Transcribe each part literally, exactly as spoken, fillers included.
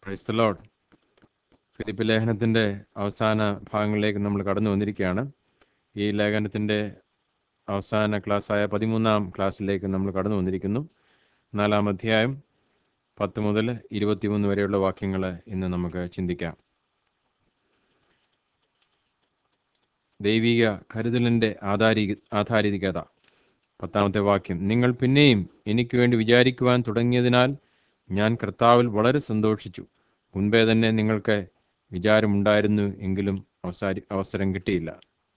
Praise the Lord. Philip ലേഖനത്തിൻ്റെ അവസാന ഭാഗങ്ങളിലേക്ക് നമ്മൾ കടന്നു വന്നിരിക്കുകയാണ്. ഈ ലേഖനത്തിൻ്റെ അവസാന ക്ലാസ്സായ പതിമൂന്നാം ക്ലാസ്സിലേക്ക് നമ്മൾ കടന്നു വന്നിരിക്കുന്നു. നാലാം അധ്യായം പത്ത് മുതൽ ഇരുപത്തിമൂന്ന് വരെയുള്ള വാക്യങ്ങൾ ഇന്ന് നമുക്ക് ചിന്തിക്കാം. ദൈവിക കരുതലിൻ്റെ ആധാരി ആധാരികത. പത്താമത്തെ വാക്യം: നിങ്ങൾ പിന്നെയും എനിക്ക് വേണ്ടി വിചാരിക്കുവാൻ തുടങ്ങിയതിനാൽ ഞാൻ കർത്താവിൽ വളരെ സന്തോഷിച്ചു. മുൻപേ തന്നെ നിങ്ങൾക്ക് വിചാരമുണ്ടായിരുന്നു, എങ്കിലും അവസാരി അവസരം കിട്ടിയില്ല.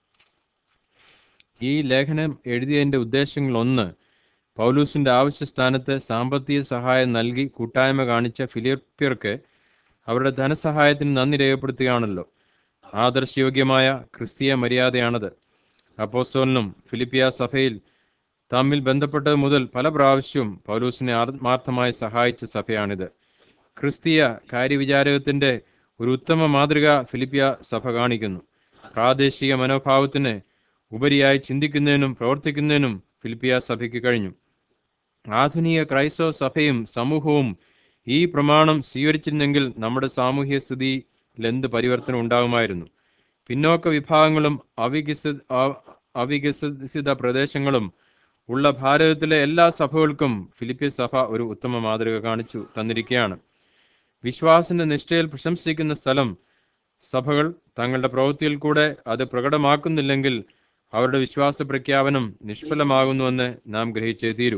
ഈ ലേഖനം എഴുതിയതിൻ്റെ ഉദ്ദേശങ്ങളൊന്ന്, പൗലൂസിൻ്റെ ആവശ്യസ്ഥാനത്ത് സാമ്പത്തിക സഹായം നൽകി കൂട്ടായ്മ കാണിച്ച ഫിലിപ്പിയർക്ക് അവരുടെ ധനസഹായത്തിന് നന്ദി രേഖപ്പെടുത്തുകയാണല്ലോ. ആദർശയോഗ്യമായ ക്രിസ്തീയ മര്യാദയാണത്. അപ്പോസ്തലനും ഫിലിപ്പിയ സഭയിൽ തമ്മിൽ ബന്ധപ്പെട്ടത് മുതൽ പല പ്രാവശ്യവും പൗലൂസിനെ ആത്മാർത്ഥമായി സഹായിച്ച സഭയാണിത്. ക്രിസ്തീയ കാര്യവിചാരകത്തിൻ്റെ ഒരു ഉത്തമ മാതൃക ഫിലിപ്പിയ സഭ കാണിക്കുന്നു. പ്രാദേശിക മനോഭാവത്തിന് ഉപരിയായി ചിന്തിക്കുന്നതിനും പ്രവർത്തിക്കുന്നതിനും ഫിലിപ്പിയ സഭയ്ക്ക് കഴിഞ്ഞു. ആധുനിക ക്രൈസ്തവ സഭയും സമൂഹവും ഈ പ്രമാണം സ്വീകരിച്ചിരുന്നെങ്കിൽ നമ്മുടെ സാമൂഹ്യ സ്ഥിതിയിൽ എന്ത് പരിവർത്തനം ഉണ്ടാകുമായിരുന്നു. പിന്നോക്ക വിഭാഗങ്ങളും അവികസി അവികസിത പ്രദേശങ്ങളും ഉള്ള ഭാരതത്തിലെ എല്ലാ സഭകൾക്കും ഫിലിപ്പിയ സഭ ഒരു ഉത്തമ മാതൃക കാണിച്ചു തന്നിരിക്കുകയാണ്. വിശ്വാസത്തിന്റെ നിഷ്ഠയിൽ പ്രശംസിക്കുന്ന സ്ഥലം സഭകൾ തങ്ങളുടെ പ്രവൃത്തിയിൽ കൂടെ അത് പ്രകടമാക്കുന്നില്ലെങ്കിൽ അവരുടെ വിശ്വാസ പ്രഖ്യാപനം നിഷ്ഫലമാകുന്നുവെന്ന് നാം ഗ്രഹിച്ചേ തീരൂ.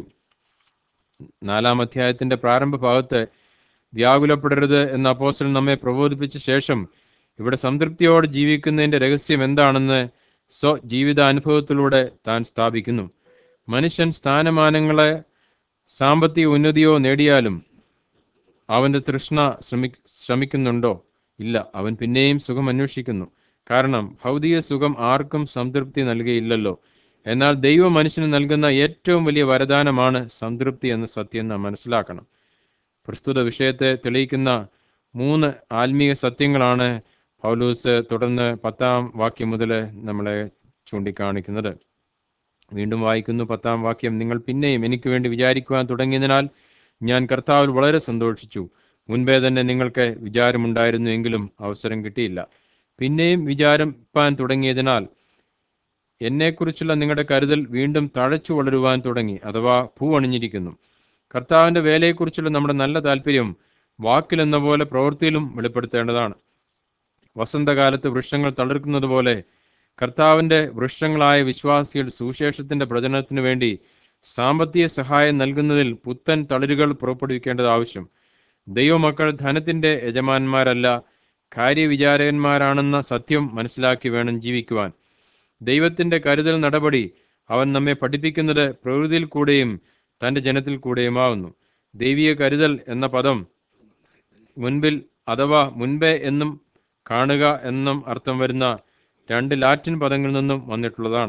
നാലാം അധ്യായത്തിന്റെ പ്രാരംഭ ഭാഗത്ത് വ്യാകുലപ്പെടരുത് എന്ന അപ്പോസ്തലൻ നമ്മെ പ്രബോധിപ്പിച്ച ശേഷം ഇവിടെ സംതൃപ്തിയോടെ ജീവിക്കുന്നതിന്റെ രഹസ്യം എന്താണെന്ന് സ്വ ജീവിതാനുഭവത്തിലൂടെ താൻ സ്ഥാപിക്കുന്നു. മനുഷ്യൻ സ്ഥാനമാനങ്ങളെ സാമ്പത്തിക ഉന്നതിയോ നേടിയാലും അവന്റെ തൃഷ്ണ ശ്രമി ശ്രമിക്കുന്നുണ്ടോ? ഇല്ല. അവൻ പിന്നെയും സുഖം അന്വേഷിക്കുന്നു. കാരണം ഭൗതിക സുഖം ആർക്കും സംതൃപ്തി നൽകിയില്ലല്ലോ. എന്നാൽ ദൈവം മനുഷ്യന് നൽകുന്ന ഏറ്റവും വലിയ വരദാനമാണ് സംതൃപ്തി എന്ന സത്യം നാം മനസ്സിലാക്കണം. പ്രസ്തുത വിഷയത്തെ തെളിയിക്കുന്ന മൂന്ന് ആത്മീയ സത്യങ്ങളാണ് പൗലൂസ് തുടർന്ന് പത്താം വാക്യം മുതൽ നമ്മളെ ചൂണ്ടിക്കാണിക്കുന്നത്. വീണ്ടും വായിക്കുന്നു, പത്താം വാക്യം: നിങ്ങൾ പിന്നെയും എനിക്ക് വേണ്ടി വിചാരിക്കുവാൻ തുടങ്ങിയതിനാൽ ഞാൻ കർത്താവിൽ വളരെ സന്തോഷിച്ചു. മുൻപേ തന്നെ നിങ്ങൾക്ക് വിചാരമുണ്ടായിരുന്നു, എങ്കിലും അവസരം കിട്ടിയില്ല. പിന്നെയും വിചാരിപ്പാൻ തുടങ്ങിയതിനാൽ എന്നെക്കുറിച്ചുള്ള നിങ്ങളുടെ കരുതൽ വീണ്ടും തഴച്ചു വളരുവാൻ തുടങ്ങി, അഥവാ പൂവണിഞ്ഞിരിക്കുന്നു. കർത്താവിൻ്റെ വേലയെക്കുറിച്ചുള്ള നമ്മുടെ നല്ല താല്പര്യം വാക്കിലെന്ന പോലെ പ്രവൃത്തിയിലും വെളിപ്പെടുത്തേണ്ടതാണ്. വസന്തകാലത്ത് വൃക്ഷങ്ങൾ തളിർക്കുന്നത് പോലെ കർത്താവിൻ്റെ വൃക്ഷങ്ങളായ വിശ്വാസികൾ സുവിശേഷത്തിന്റെ പ്രചരണത്തിനു വേണ്ടി സാമ്പത്തിക സഹായം നൽകുന്നതിൽ പുത്തൻ തളിരുകൾ പുറപ്പെടുവിക്കേണ്ടത് ആവശ്യം. ദൈവമക്കൾ ധനത്തിന്റെ യജമാന്മാരല്ല, കാര്യവിചാരകന്മാരാണെന്ന സത്യം മനസ്സിലാക്കി വേണം ജീവിക്കുവാൻ. ദൈവത്തിന്റെ കരുതൽ നടപടി അവൻ നമ്മെ പഠിപ്പിക്കുന്നത് പ്രകൃതിയിൽ കൂടെയും തന്റെ ജനത്തിൽ കൂടെയുമാവുന്നു. ദൈവിക കരുതൽ എന്ന പദം മുൻപിൽ അഥവാ മുൻപേ എന്നും കാണുക എന്നും അർത്ഥം വരുന്ന രണ്ട് ലാറ്റിൻ പദങ്ങളിൽ നിന്നും വന്നിട്ടുള്ളതാണ്.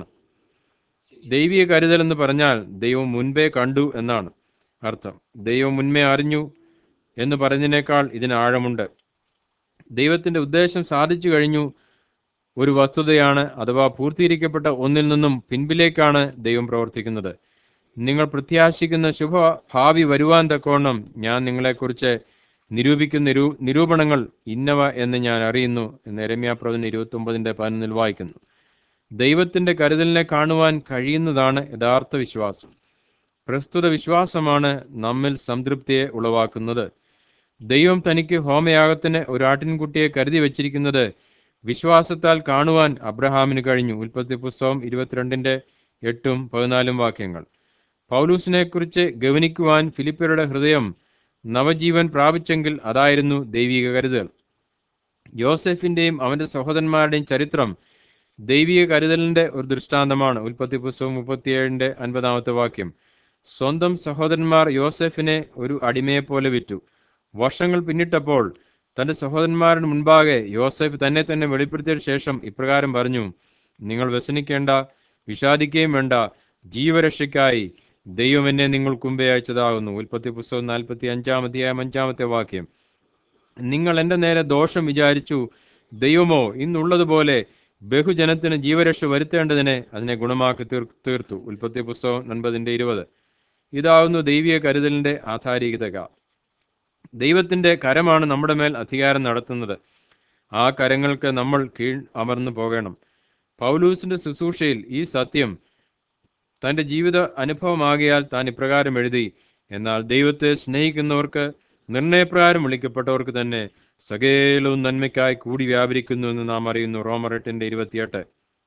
ദൈവിക കരുതൽ എന്ന് പറഞ്ഞാൽ ദൈവം മുൻപേ കണ്ടു എന്നാണ് അർത്ഥം. ദൈവം മുൻപേ അറിഞ്ഞു എന്ന് പറഞ്ഞതിനേക്കാൾ ഇതിന് ആഴമുണ്ട്. ദൈവത്തിന്റെ ഉദ്ദേശം സാധിച്ചു കഴിഞ്ഞു ഒരു വസ്തുതയാണ്, അഥവാ പൂർത്തീകരിക്കപ്പെട്ട ഒന്നിൽ നിന്നും പിൻപിലേക്കാണ് ദൈവം പ്രവർത്തിക്കുന്നത്. നിങ്ങൾ പ്രത്യാശിക്കുന്ന ശുഭ ഭാവി വരുവാൻ തക്കവണ്ണം ഞാൻ നിങ്ങളെക്കുറിച്ച് നിരൂപിക്കുന്ന നിരൂ നിരൂപണങ്ങൾ ഇന്നവ എന്ന് ഞാൻ അറിയുന്നു എന്ന് യെരമ്യാപ്രവചനം ഇരുപത്തി ഒമ്പതിന്റെ പതിനൊന്നിൽ വായിക്കുന്നു. ദൈവത്തിന്റെ കരുതലിനെ കാണുവാൻ കഴിയുന്നതാണ് യഥാർത്ഥ വിശ്വാസം. പ്രസ്തുത വിശ്വാസമാണ് നമ്മിൽ സംതൃപ്തിയെ ഉളവാക്കുന്നത്. ദൈവം തനിക്ക് ഹോമയാഗത്തിന് ഒരു ആട്ടിൻകുട്ടിയെ കരുതി വച്ചിരിക്കുന്നത് വിശ്വാസത്താൽ കാണുവാൻ അബ്രഹാമിന് കഴിഞ്ഞു. ഉൽപ്പത്തി പുസ്തകം ഇരുപത്തിരണ്ടിന്റെ എട്ടും പതിനാലും വാക്യങ്ങൾ. പൗലൂസിനെ കുറിച്ച് ഗവനിക്കുവാൻ ഫിലിപ്പിയരുടെ ഹൃദയം നവജീവൻ പ്രാപിച്ചെങ്കിൽ അതായിരുന്നു ദൈവിക കരുതൽ. യോസെഫിന്റെയും അവന്റെ സഹോദരന്മാരുടെയും ചരിത്രം ദൈവിക കരുതലിന്റെ ഒരു ദൃഷ്ടാന്തമാണ്. ഉൽപ്പത്തി പുസ്തകം മുപ്പത്തിയേഴിന്റെ അൻപതാമത്തെ വാക്യം: സ്വന്തം സഹോദരന്മാർ യോസെഫിനെ ഒരു അടിമയെപ്പോലെ വിറ്റു. വർഷങ്ങൾ പിന്നിട്ടപ്പോൾ തന്റെ സഹോദരന്മാരുടെ മുൻപാകെ യോസെഫ് തന്നെ തന്നെ വെളിപ്പെടുത്തിയ ശേഷം ഇപ്രകാരം പറഞ്ഞു: നിങ്ങൾ വ്യസനിക്കേണ്ട, വിഷാദിക്കുകയും വേണ്ട. ജീവരക്ഷയ്ക്കായി ദൈവം എന്നെ നിങ്ങൾക്ക് മുമ്പേ അയച്ചതാകുന്നു. ഉൽപ്പത്തി പുസ്തകം നാൽപ്പത്തി അഞ്ചാം അധ്യായം അഞ്ചാമത്തെ വാക്യം: നിങ്ങൾ എൻ്റെ നേരെ ദോഷം വിചാരിച്ചു, ദൈവമോ ഇന്നുള്ളതുപോലെ ബഹുജനത്തിന് ജീവരക്ഷ വരുത്തേണ്ടതിനെ അതിനെ ഗുണമാക്കി തീർ തീർത്തു ഉൽപ്പത്തി പുസ്തകം ഒൻപതിന്റെ ഇരുപത്. ഇതാവുന്നു ദൈവിക കരുതലിന്റെ ആധാരികത. ദൈവത്തിൻ്റെ കരമാണ് നമ്മുടെ മേൽ അധികാരം നടത്തുന്നത്. ആ കരങ്ങൾക്ക് നമ്മൾ കീഴ് അമർന്നു പോകണം. പൗലൂസിന്റെ ശുശ്രൂഷയിൽ ഈ സത്യം തൻ്റെ ജീവിത അനുഭവമാകിയാൽ താൻ ഇപ്രകാരം എഴുതി: എന്നാൽ ദൈവത്തെ സ്നേഹിക്കുന്നവർക്ക്, നിർണയപ്രകാരം വിളിക്കപ്പെട്ടവർക്ക് തന്നെ സകലവും നന്മയ്ക്കായി കൂടി വ്യാപരിക്കുന്നു എന്ന് നാം അറിയുന്നു. റോമർ എട്ടിന്റെ ഇരുപത്തിയെട്ട്.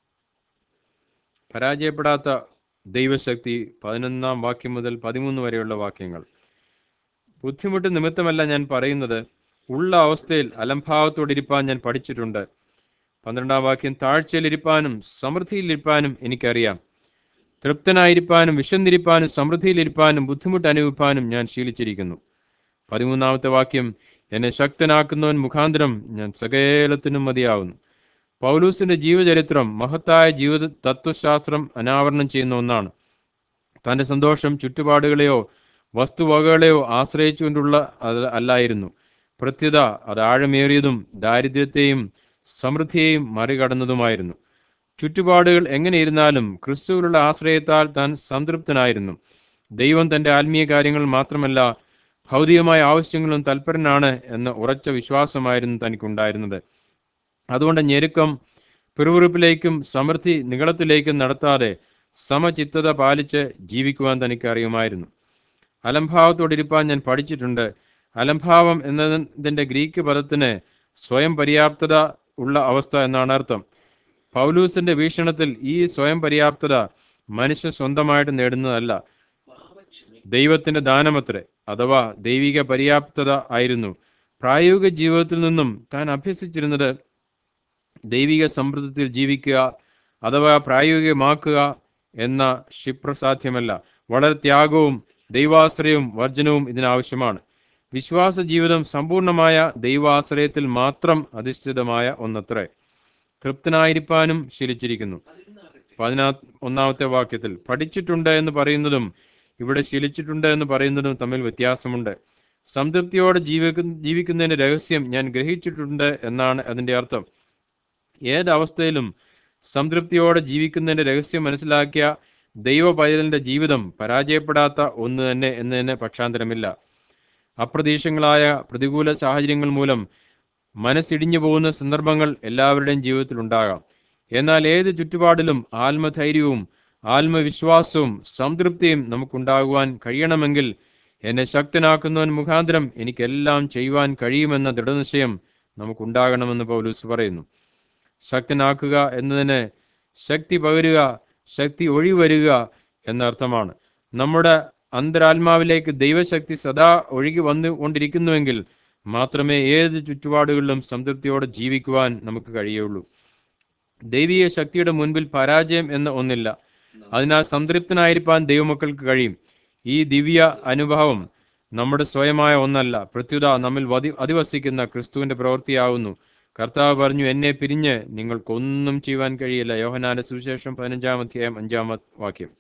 പരാജയപ്പെടാത്ത ദൈവശക്തി, പതിനൊന്നാം വാക്യം മുതൽ പതിമൂന്ന് വരെയുള്ള വാക്യങ്ങൾ. ബുദ്ധിമുട്ട് നിമിത്തമല്ല ഞാൻ പറയുന്നത്, ഉള്ള അവസ്ഥയിൽ അലംഭാവത്തോടിരിപ്പാൻ ഞാൻ പഠിച്ചിട്ടുണ്ട്. പന്ത്രണ്ടാം വാക്യം, താഴ്ചയിലിരിപ്പാനും സമൃദ്ധിയിലിരിപ്പാനും എനിക്കറിയാം. തൃപ്തനായിരിക്കാനും വിശന്നിരിപ്പാനും സമൃദ്ധിയിലിരിപ്പാനും ബുദ്ധിമുട്ട് അനുഭവിപ്പാനും ഞാൻ ശീലിച്ചിരിക്കുന്നു. പതിമൂന്നാമത്തെ വാക്യം, എന്നെ ശക്തനാക്കുന്നവൻ മുഖാന്തരം ഞാൻ സകലത്തിനും മതിയാവുന്നു. പൗലൂസിന്റെ ജീവചരിത്രം മഹത്തായ ജീവിത തത്വശാസ്ത്രം അനാവരണം ചെയ്യുന്ന ഒന്നാണ്. തന്റെ സന്തോഷം ചുറ്റുപാടുകളെയോ വസ്തുവകകളെയോ ആശ്രയിച്ചുകൊണ്ടുള്ള അത് അല്ലായിരുന്നു. പ്രത്യുത അത് ആഴമേറിയതും ദാരിദ്ര്യത്തെയും സമൃദ്ധിയെയും മറികടന്നതുമായിരുന്നു. ചുറ്റുപാടുകൾ എങ്ങനെയിരുന്നാലും ക്രിസ്തുവിലുള്ള ആശ്രയത്താൽ താൻ സംതൃപ്തനായിരുന്നു. ദൈവം തന്റെ ആത്മീയ കാര്യങ്ങൾ മാത്രമല്ല ഭൗതികമായ ആവശ്യങ്ങളും തൽപരനാണ് എന്ന ഉറച്ച വിശ്വാസമായിരുന്നു തനിക്കുണ്ടായിരുന്നത്. അതുകൊണ്ട് ഞെരുക്കം പിറുപിറുപ്പിലേക്കും സമൃദ്ധി നികളത്തിലേക്കും നടത്താതെ സമചിത്തത പാലിച്ച് ജീവിക്കുവാൻ തനിക്ക് അറിയുമായിരുന്നു. അലംഭാവത്തോടിരിപ്പാൻ ഞാൻ പഠിച്ചിട്ടുണ്ട്. അലംഭാവം എന്നതിൻ്റെ ഗ്രീക്ക് പദത്തിന് സ്വയം പര്യാപ്തത ഉള്ള അവസ്ഥ എന്നാണ് അർത്ഥം. പൗലൂസിന്റെ വീക്ഷണത്തിൽ ഈ സ്വയം പര്യാപ്തത മനുഷ്യൻ സ്വന്തമായിട്ട് നേടുന്നതല്ല, ദൈവത്തിന്റെ ദാനമത്രേ, അഥവാ ദൈവിക പര്യാപ്തത ആയിരുന്നു. പ്രായോഗിക ജീവിതത്തിൽ നിന്നും താൻ അഭ്യസിച്ചിരുന്നത് ദൈവിക സമൃദ്ധത്തിൽ ജീവിക്കുക അഥവാ പ്രായോഗികമാക്കുക എന്ന ക്ഷിപ്രസാധ്യമല്ല. വളരെ ത്യാഗവും ദൈവാശ്രയവും വർജനവും ഇതിനാവശ്യമാണ്. വിശ്വാസ ജീവിതം സമ്പൂർണമായ ദൈവാശ്രയത്തിൽ മാത്രം അധിഷ്ഠിതമായ ഒന്നത്രേ. തൃപ്തനായിരിക്കാനും ശീലിച്ചിരിക്കുന്നു. പതിനാ ഒന്നാമത്തെ വാക്യത്തിൽ പഠിച്ചിട്ടുണ്ട് എന്ന് പറയുന്നതും ഇവിടെ ശീലിച്ചിട്ടുണ്ട് എന്ന് പറയുന്നതും തമ്മിൽ വ്യത്യാസമുണ്ട്. സംതൃപ്തിയോടെ ജീവിക്കു ജീവിക്കുന്നതിന്റെ രഹസ്യം ഞാൻ ഗ്രഹിച്ചിട്ടുണ്ട് എന്നാണ് അതിന്റെ അർത്ഥം. ഏതവസ്ഥയിലും സംതൃപ്തിയോടെ ജീവിക്കുന്നതിന്റെ രഹസ്യം മനസ്സിലാക്കിയ ദൈവ പൈതലിന്റെ ജീവിതം പരാജയപ്പെടാത്ത ഒന്ന് തന്നെ എന്നതിന് പക്ഷാന്തരമില്ല. അപ്രതീക്ഷിതങ്ങളായ പ്രതികൂല സാഹചര്യങ്ങൾ മൂലം മനസ്സിടിഞ്ഞു പോകുന്ന സന്ദർഭങ്ങൾ എല്ലാവരുടെയും ജീവിതത്തിൽ ഉണ്ടാകാം. എന്നാൽ ഏത് ചുറ്റുപാടിലും ആത്മധൈര്യവും ആത്മവിശ്വാസവും സംതൃപ്തിയും നമുക്കുണ്ടാകുവാൻ കഴിയണമെങ്കിൽ എന്നെ ശക്തനാക്കുന്നവൻ മുഖാന്തരം എനിക്കെല്ലാം ചെയ്യുവാൻ കഴിയുമെന്ന ദൃഢനിശ്ചയം നമുക്കുണ്ടാകണമെന്ന് പൗലൂസ് പറയുന്നു. ശക്തനാക്കുക എന്നതിന് ശക്തി പകരുക, ശക്തി ഒഴിവരുക എന്നർത്ഥമാണ്. നമ്മുടെ അന്തരാത്മാവിലേക്ക് ദൈവശക്തി സദാ ഒഴുകി വന്നുകൊണ്ടിരിക്കുന്നുവെങ്കിൽ മാത്രമേ ഏത് ചുറ്റുപാടുകളിലും സംതൃപ്തിയോടെ ജീവിക്കുവാൻ നമുക്ക് കഴിയുള്ളൂ. ദൈവീയ ശക്തിയുടെ മുൻപിൽ പരാജയം എന്ന ഒന്നില്ല. അതിനാൽ സംതൃപ്തനായിരിക്കാൻ ദൈവമക്കൾക്ക് കഴിയും. ഈ ദിവ്യ അനുഭവം നമ്മുടെ സ്വയമായ ഒന്നല്ല, പ്രത്യുത നമ്മിൽ വധി അധിവസിക്കുന്ന ക്രിസ്തുവിന്റെ പ്രവൃത്തിയാവുന്നു. കർത്താവ് പറഞ്ഞു, എന്നെ പിരിഞ്ഞ് നിങ്ങൾക്കൊന്നും ചെയ്യുവാൻ കഴിയില്ല. യോഹന്നാന്റെ സുവിശേഷം പതിനഞ്ചാം അധ്യായം അഞ്ചാം വാക്യം.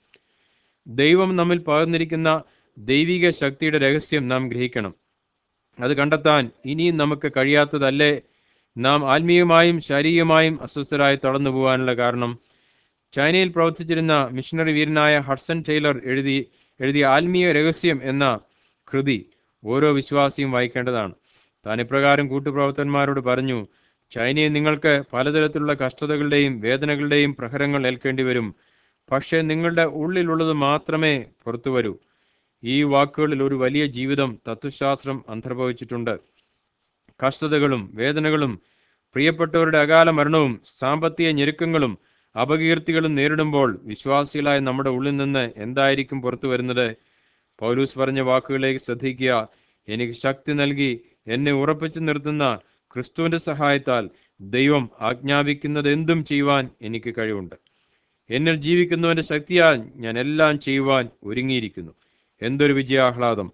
ദൈവം നമ്മിൽ പകർന്നിരിക്കുന്ന ദൈവിക ശക്തിയുടെ രഹസ്യം നാം ഗ്രഹിക്കണം. അത് കണ്ടെത്താൻ ഇനിയും നമുക്ക് കഴിയാത്തതല്ലേ നാം ആത്മീയമായും ശാരീരികമായും അസ്വസ്ഥരായി തളർന്നു പോകാനുള്ള കാരണം? ചൈനയിൽ പ്രവർത്തിച്ചിരുന്ന മിഷണറി വീരനായ ഹഡ്സൺ ടൈലർ എഴുതി എഴുതിയ ആത്മീയ രഹസ്യം എന്ന കൃതി ഓരോ വിശ്വാസിയും വായിക്കേണ്ടതാണ്. താൻ ഇപ്രകാരം കൂട്ടുപ്രവർത്തകന്മാരോട് പറഞ്ഞു, ചൈനയിൽ നിങ്ങൾക്ക് പലതരത്തിലുള്ള കഷ്ടതകളുടെയും വേദനകളുടെയും പ്രഹരങ്ങൾ ഏൽക്കേണ്ടി വരും. പക്ഷേ നിങ്ങളുടെ ഉള്ളിലുള്ളത് മാത്രമേ പുറത്തു വരൂ. ഈ വാക്കുകളിൽ ഒരു വലിയ ജീവിതം തത്വശാസ്ത്രം അന്തർഭവിച്ചിട്ടുണ്ട്. കഷ്ടതകളും വേദനകളും പ്രിയപ്പെട്ടവരുടെ അകാല മരണവും സാമ്പത്തിക ഞെരുക്കങ്ങളും അപകീർത്തികളും നേരിടുമ്പോൾ വിശ്വാസികളായ നമ്മുടെ ഉള്ളിൽ നിന്ന് എന്തായിരിക്കും പുറത്തു വരുന്നത്? പൗലൂസ് പറഞ്ഞ വാക്കുകളിലേക്ക് ശ്രദ്ധിക്കുക. എനിക്ക് ശക്തി നൽകി എന്നെ ഉറപ്പിച്ചു നിർത്തുന്ന ക്രിസ്തുവിന്റെ സഹായത്താൽ ദൈവം ആജ്ഞാപിക്കുന്നത് എന്തും ചെയ്യുവാൻ എനിക്ക് കഴിവുണ്ട്. എന്നിൽ ജീവിക്കുന്നവന്റെ ശക്തിയാൽ ഞാൻ എല്ലാം ചെയ്യുവാൻ ഒരുങ്ങിയിരിക്കുന്നു. എന്തൊരു വിജയാഹ്ലാദം!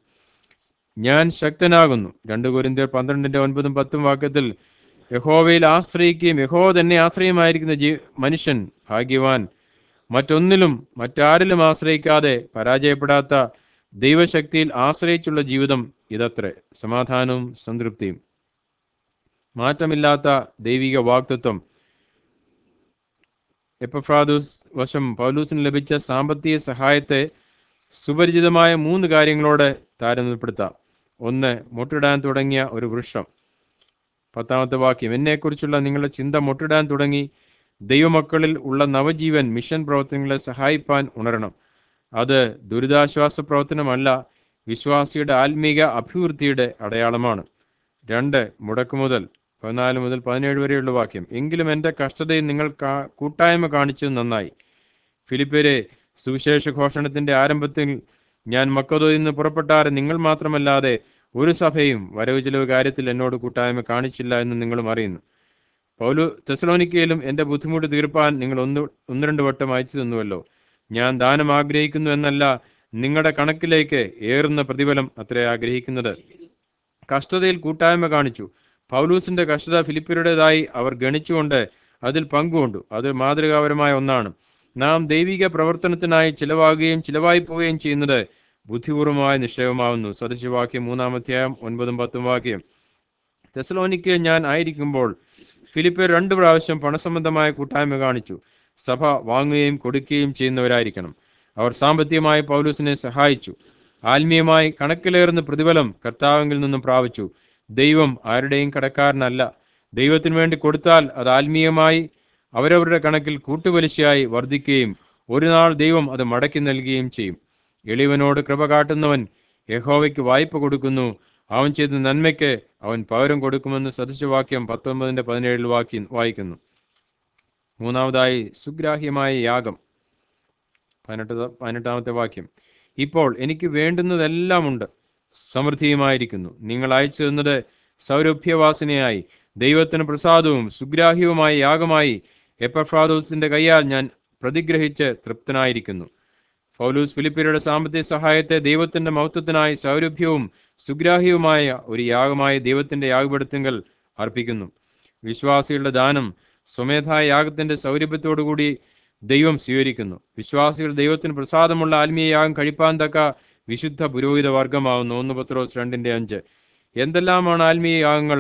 ഞാൻ ശക്തനാകുന്നു. രണ്ട് കൊരിന്ത്യർ പന്ത്രണ്ടിന്റെ ഒൻപതും പത്തും വാക്യത്തിൽ യഹോവയിൽ ആശ്രയിക്കുകയും യഹോവ തന്നെ ആശ്രയമായിരിക്കുന്ന ജീ മനുഷ്യൻ ഭാഗ്യവാൻ. മറ്റൊന്നിലും മറ്റാരിലും ആശ്രയിക്കാതെ പരാജയപ്പെടാത്ത ദൈവശക്തിയിൽ ആശ്രയിച്ചുള്ള ജീവിതം ഇതത്രേ. സമാധാനവും സംതൃപ്തിയും. മാറ്റമില്ലാത്ത ദൈവിക വാഗ്ദത്വം. എപ്പഫ്രാദൂസ് വശം പൗലൂസിന് ലഭിച്ച സാമ്പത്തിക സഹായത്തെ സുപരിചിതമായ മൂന്ന് കാര്യങ്ങളോട് താരതമ്യപ്പെടുത്താം. ഒന്ന് മുട്ടിടാൻ തുടങ്ങിയ ഒരു വൃക്ഷം. പത്താമത്തെ വാക്യം, എന്നെക്കുറിച്ചുള്ള നിങ്ങളുടെ ചിന്ത മുട്ടിടാൻ തുടങ്ങി. ദൈവമക്കളിൽ ഉള്ള നവജീവൻ മിഷൻ പ്രവർത്തനങ്ങളെ സഹായിപ്പാൻ ഉണരണം. അത് ദുരിതാശ്വാസ പ്രവർത്തനമല്ല, വിശ്വാസിയുടെ ആത്മീക അഭിവൃദ്ധിയുടെ അടയാളമാണ്. രണ്ട് മുടക്കുമുതൽ, പതിനാല് മുതൽ പതിനേഴ് വരെയുള്ള വാക്യം, എങ്കിലും എൻ്റെ കഷ്ടതയിൽ നിങ്ങൾ കൂട്ടായ്മ കാണിച്ചത് നന്നായി. ഫിലിപ്പിയരെ, സുവിശേഷ ഘോഷണത്തിന്റെ ആരംഭത്തിൽ ഞാൻ മക്കദോയിൽ നിന്ന് പുറപ്പെട്ടാറ് നിങ്ങൾ മാത്രമല്ലാതെ ഒരു സഭയും വരവ് ചിലവ് കാര്യത്തിൽ എന്നോട് കൂട്ടായ്മ കാണിച്ചില്ല എന്ന് നിങ്ങളും അറിയുന്നു. പൗലു തെസലോനിക്കയിലും എൻ്റെ ബുദ്ധിമുട്ട് തീർപ്പാൻ നിങ്ങൾ ഒന്ന് ഒന്ന് രണ്ട് വട്ടം അയച്ചു തന്നുവല്ലോ. ഞാൻ ദാനം ആഗ്രഹിക്കുന്നു എന്നല്ല, നിങ്ങളുടെ കണക്കിലേക്ക് ഏറുന്ന പ്രതിഫലം അത്ര ആഗ്രഹിക്കുന്നത്. കഷ്ടതയിൽ കൂട്ടായ്മ കാണിച്ചു. പൗലൂസിന്റെ കഷ്ടത ഫിലിപ്പിയരുടേതായി അവർ ഗണിച്ചുകൊണ്ട് അതിൽ പങ്കുകൊണ്ടു. അത് മാതൃകാപരമായ ഒന്നാണ്. നാം ദൈവിക പ്രവർത്തനത്തിനായി ചിലവാകുകയും ചിലവായി പോവുകയും ചെയ്യുന്നത് ബുദ്ധിപൂർവമായ നിശ്ചയമാവുന്നു. സദൃശവാക്യം മൂന്നാമധ്യായം ഒൻപതും പത്തും വാക്യം. തെസലോനിക്ക് ഞാൻ ആയിരിക്കുമ്പോൾ ഫിലിപ്പിയർ രണ്ടു പ്രാവശ്യം പണസംബന്ധമായ കൂട്ടായ്മ കാണിച്ചു. സഭ വാങ്ങുകയും കൊടുക്കുകയും ചെയ്യുന്നവരായിരിക്കണം. അവർ സാമ്പത്തികമായി പൗലൂസിനെ സഹായിച്ചു. ആത്മീയമായി കണക്കിലേറുന്ന പ്രതിഫലം കർത്താവിൽ നിന്നും പ്രാപിച്ചു. ദൈവം ആരുടെയും കടക്കാരനല്ല. ദൈവത്തിനു വേണ്ടി കൊടുത്താൽ അത് ആത്മീയമായി അവരവരുടെ കണക്കിൽ കൂട്ടുപലിശയായി വർദ്ധിക്കുകയും ഒരു നാൾ ദൈവം അത് മടക്കി നൽകുകയും ചെയ്യും. എളിവനോട് കൃപ കാട്ടുന്നവൻ യഹോവയ്ക്ക് വായ്പ കൊടുക്കുന്നു. അവൻ ചെയ്ത നന്മയ്ക്ക് അവൻ പകരം കൊടുക്കുമെന്ന് സദൃശവാക്യം പത്തൊമ്പതിന്റെ പതിനേഴിൽ വാക്യ വായിക്കുന്നു. മൂന്നാമതായി സുഗ്രാഹ്യമായ യാഗം. പതിനെട്ട് പതിനെട്ടാമത്തെ വാക്യം, ഇപ്പോൾ എനിക്ക് വേണ്ടുന്നതെല്ലാം ഉണ്ട്, സമൃദ്ധിയുമായിരിക്കുന്നു. നിങ്ങൾ അയച്ചു തന്നത് സൗരഭ്യവാസനയായി ദൈവത്തിന് പ്രസാദവും സുഗ്രാഹ്യവുമായ യാഗമായി എപ്പഫ്രാദോസിന്റെ കയ്യാൽ ഞാൻ പ്രതിഗ്രഹിച്ച് തൃപ്തനായിരിക്കുന്നു. പൗലൂസ് ഫിലിപ്പിയരുടെ സാമ്പത്തിക സഹായത്തെ ദൈവത്തിന്റെ മഹത്വത്തിനായി സൗരഭ്യവും സുഗ്രാഹ്യവുമായ ഒരു യാഗമായി ദൈവത്തിന്റെ യാഗപീഠത്തിങ്കൽ അർപ്പിക്കുന്നു. വിശ്വാസികളുടെ ദാനം സ്വമേധായ യാഗത്തിന്റെ സൗരഭ്യത്തോടുകൂടി ദൈവം സ്വീകരിക്കുന്നു. വിശ്വാസികൾ ദൈവത്തിന് പ്രസാദമുള്ള ആത്മീയ യാഗം കഴിപ്പാൻ തക്ക വിശുദ്ധ പുരോഹിത വർഗമാവുന്നു. ഒന്ന് പത്രോസ് രണ്ടിന്റെ അഞ്ച്. എന്തെല്ലാമാണ് ആത്മീയ യാഗങ്ങൾ?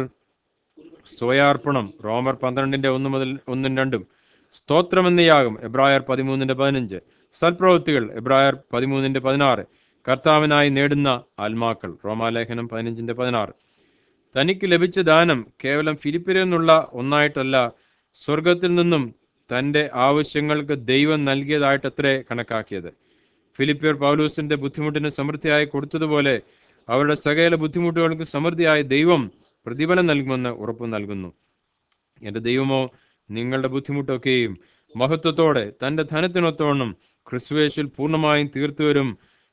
സ്വയാർപ്പണം, റോമർ പന്ത്രണ്ടിന്റെ ഒന്ന് മുതൽ ഒന്നും രണ്ടും. സ്തോത്രം എന്ന യാഗം, എബ്രായർ പതിമൂന്നിന്റെ പതിനഞ്ച്. സൽപ്രവൃത്തികൾ, എബ്രായർ പതിമൂന്നിന്റെ പതിനാറ്. കർത്താവിനായി നേടുന്ന ആത്മാക്കൾ, റോമാലേഖനം പതിനഞ്ചിന്റെ പതിനാറ്. തനിക്ക് ലഭിച്ച ദാനം കേവലം ഫിലിപ്പിയരിൽ നിന്നുള്ള ഒന്നായിട്ടല്ല, സ്വർഗത്തിൽ നിന്നും തന്റെ ആവശ്യങ്ങൾക്ക് ദൈവം നൽകിയതായിട്ടത്രേ കണക്കാക്കിയത്. ഫിലിപ്പിയർ പൗലൂസിന്റെ ബുദ്ധിമുട്ടിന് സമൃദ്ധിയായി കൊടുത്തതുപോലെ അവരുടെ സകല ബുദ്ധിമുട്ടുകൾക്ക് സമൃദ്ധിയായി ദൈവം പ്രതിഫലം നൽകുമെന്ന് ഉറപ്പു നൽകുന്നു. എന്റെ ദൈവമോ നിങ്ങളുടെ ബുദ്ധിമുട്ടൊക്കെയും മഹത്വത്തോടെ തന്റെ ധനത്തിനൊത്തവണ്ണം ക്രിസ്തുവേശുവിൽ പൂർണ്ണമായും തീർത്തുവരും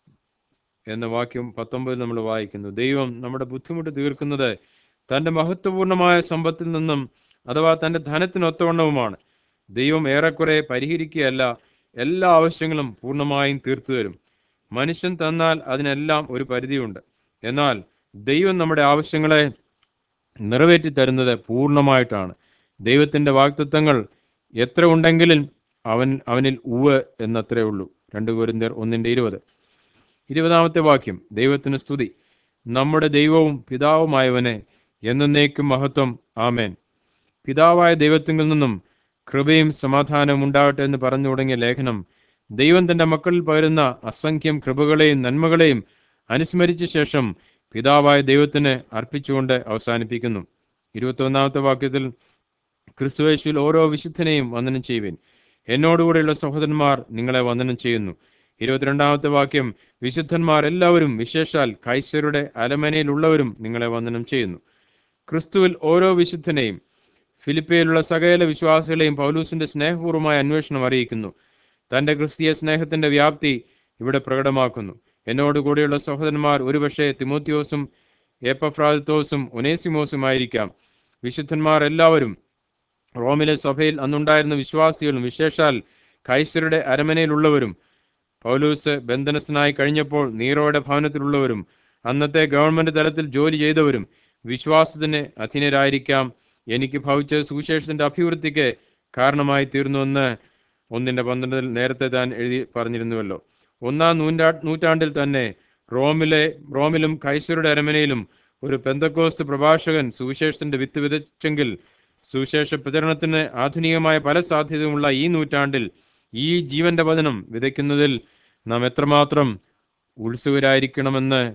എന്ന വാക്യം പത്തൊമ്പതിൽ നമ്മൾ വായിക്കുന്നു. ദൈവം നമ്മുടെ ബുദ്ധിമുട്ട് തീർക്കുന്നത് തന്റെ മഹത്വപൂർണമായ സമ്പത്തിൽ നിന്നും അഥവാ തന്റെ ധനത്തിനൊത്തവണ്ണവുമാണ്. ദൈവം ഏറെക്കുറെ പരിഹരിക്കുകയല്ല, എല്ലാ ആവശ്യങ്ങളും പൂർണ്ണമായും തീർത്തു തരും. മനുഷ്യൻ തന്നാൽ അതിനെല്ലാം ഒരു പരിധിയുണ്ട്. എന്നാൽ ദൈവം നമ്മുടെ ആവശ്യങ്ങളെ നിറവേറ്റി തരുന്നത് പൂർണ്ണമായിട്ടാണ്. ദൈവത്തിന്റെ വാഗ്ദത്തങ്ങൾ എത്ര ഉണ്ടെങ്കിലും അവൻ അവനിൽ ഉവ്വ് എന്നത്രേ ഉള്ളൂ. രണ്ട് കൊരിന്ത്യർ ഒന്നിന്റെ ഇരുപത്. ഇരുപതാമത്തെ വാക്യം, ദൈവത്തിന് സ്തുതി. നമ്മുടെ ദൈവവും പിതാവുമായവനെ എന്നേക്കും മഹത്വം. ആമേൻ. പിതാവായ ദൈവത്തിങ്കിൽ നിന്നും കൃപയും സമാധാനവും ഉണ്ടാകട്ടെ എന്ന് പറഞ്ഞു തുടങ്ങിയ ലേഖനം ദൈവം തന്റെ മക്കളിൽ പകരുന്ന അസംഖ്യം കൃപകളെയും നന്മകളെയും അനുസ്മരിച്ച ശേഷം പിതാവായ ദൈവത്തിന് അർപ്പിച്ചുകൊണ്ട് അവസാനിപ്പിക്കുന്നു. ഇരുപത്തി ഒന്നാമത്തെ വാക്യത്തിൽ, ക്രിസ്തുയേശുവിൽ ഓരോ വിശുദ്ധനെയും വന്ദനം ചെയ്യുവിൻ. എന്നോടുകൂടെയുള്ള സഹോദരന്മാർ നിങ്ങളെ വന്ദനം ചെയ്യുന്നു. ഇരുപത്തിരണ്ടാമത്തെ വാക്യം, വിശുദ്ധന്മാർ എല്ലാവരും വിശേഷാൽ കൈസരുടെ അരമനയിലുള്ളവരും നിങ്ങളെ വന്ദനം ചെയ്യുന്നു. ക്രിസ്തുവിൽ ഓരോ വിശുദ്ധനെയും ഫിലിപ്പിയിലുള്ള സകല വിശ്വാസികളെയും പൗലൂസിന്റെ സ്നേഹപൂർവമായ അന്വേഷണം അറിയിക്കുന്നു. തന്റെ ക്രിസ്തീയ സ്നേഹത്തിന്റെ വ്യാപ്തി ഇവിടെ പ്രകടമാക്കുന്നു. എന്നോടുകൂടിയുള്ള സഹോദരന്മാർ ഒരുപക്ഷെ തിമോത്തിയോസും എപ്പഫ്രാദിത്തോസും ഒനേസിമോസും ആയിരിക്കാം. വിശുദ്ധന്മാർ എല്ലാവരും റോമിലെ സഭയിൽ അന്നുണ്ടായിരുന്ന വിശ്വാസികളും വിശേഷാൽ കൈസരുടെ അരമനയിലുള്ളവരും പൗലൂസ് ബന്ധനസ്ഥനായി കഴിഞ്ഞപ്പോൾ നീറോയുടെ ഭവനത്തിലുള്ളവരും അന്നത്തെ ഗവൺമെന്റ് തലത്തിൽ ജോലി ചെയ്തവരും വിശ്വാസത്തിന് അധീനരായിരിക്കാം. എനിക്ക് ഭവിച്ച സുവിശേഷത്തിന്റെ അഭിവൃദ്ധിക്ക് കാരണമായി തീർന്നുവെന്ന് ഒന്നിന്റെ പന്ത്രണ്ടിൽ നേരത്തെ താൻ എഴുതി പറഞ്ഞിരുന്നുവല്ലോ. ഒന്നാം നൂറ്റാ നൂറ്റാണ്ടിൽ തന്നെ റോമിലെ റോമിലും കൈസരുടെ അരമനയിലും ഒരു പെന്തക്കോസ്ത് പ്രഭാഷകൻ സുവിശേഷത്തിന്റെ വിത്ത് വിതച്ചെങ്കിൽ സുവിശേഷ പ്രചരണത്തിന് ആധുനികമായ പല സാധ്യതയുമുള്ള ഈ നൂറ്റാണ്ടിൽ ഈ ജീവന്റെ വചനം വിതയ്ക്കുന്നതിൽ നാം എത്രമാത്രം ഉത്സുകരായിരിക്കണമെന്ന്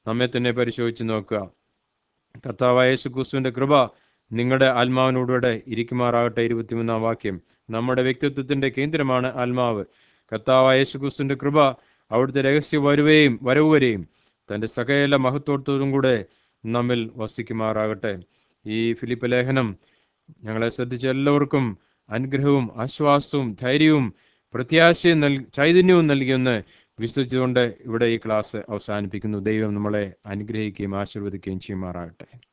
നമ്മെ തന്നെ പരിശോധിച്ച് നോക്കുക. കർത്താവായ യേശു ക്രിസ്തുവിന്റെ കൃപ നിങ്ങളുടെ ആത്മാവിനോടുകൂടെ ഇരിക്കുമാറാകട്ടെ. ഇരുപത്തിമൂന്നാം വാക്യം. നമ്മുടെ വ്യക്തിത്വത്തിന്റെ കേന്ദ്രമാണ് ആത്മാവ്. കർത്താവായ യേശു ക്രിസ്തുവിന്റെ കൃപ അവിടുത്തെ രഹസ്യ വരുവയും വരവ് വരെയും തൻ്റെ സകല മഹത്വത്തോടും കൂടെ നമ്മിൽ വസിക്കുമാറാകട്ടെ. ഈ ഫിലിപ്പ് ലേഖനം ഞങ്ങളെ ശ്രദ്ധിച്ച എല്ലാവർക്കും അനുഗ്രഹവും ആശ്വാസവും ധൈര്യവും പ്രത്യാശയും നൽ ചൈതന്യവും നൽകിയെന്ന് വിശ്വസിച്ചുകൊണ്ട് ഇവിടെ ഈ ക്ലാസ് അവസാനിപ്പിക്കുന്നു. ദൈവം നമ്മളെ അനുഗ്രഹിക്കുകയും ആശീർവദിക്കുകയും ചെയ്യുമാറാകട്ടെ.